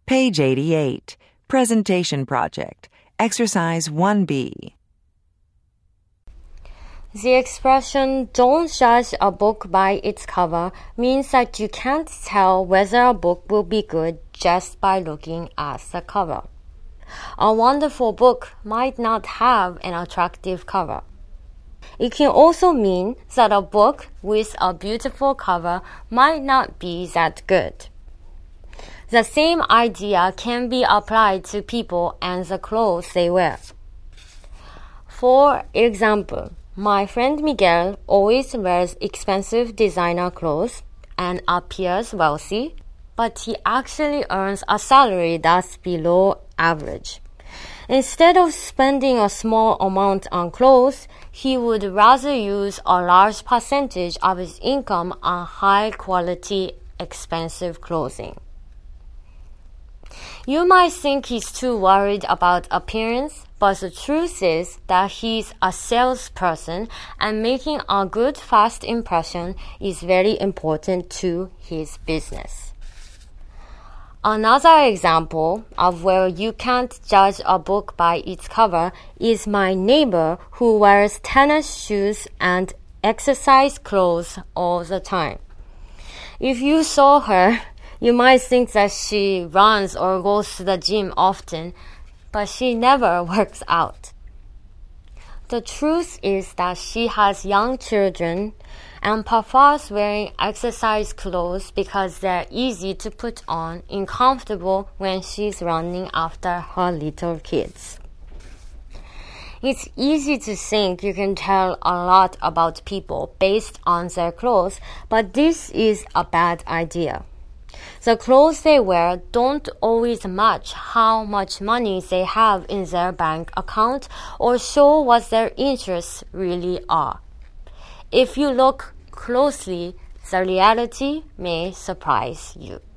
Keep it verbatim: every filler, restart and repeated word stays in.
Page eighty-eight, Presentation Project, Exercise one B. The expression, "don't judge a book by its cover," means that you can't tell whether a book will be good just by looking at the cover. A wonderful book might not have an attractive cover. It can also mean that a book with a beautiful cover might not be that good. The same idea can be applied to people and the clothes they wear. For example, my friend Miguel always wears expensive designer clothes and appears wealthy, but he actually earns a salary that's below average. Instead of spending a small amount on clothes, he would rather use a large percentage of his income on high-quality, expensive clothing. You might think he's too worried about appearance, but the truth is that he's a salesperson and making a good first impression is very important to his business. Another example of where you can't judge a book by its cover is my neighbor who wears tennis shoes and exercise clothes all the time. If you saw her, you might think that she runs or goes to the gym often, but she never works out. The truth is that she has young children and prefers wearing exercise clothes because they're easy to put on and comfortable when she's running after her little kids. It's easy to think you can tell a lot about people based on their clothes, but this is a bad idea. The clothes they wear don't always match how much money they have in their bank account or show what their interests really are. If you look closely, the reality may surprise you.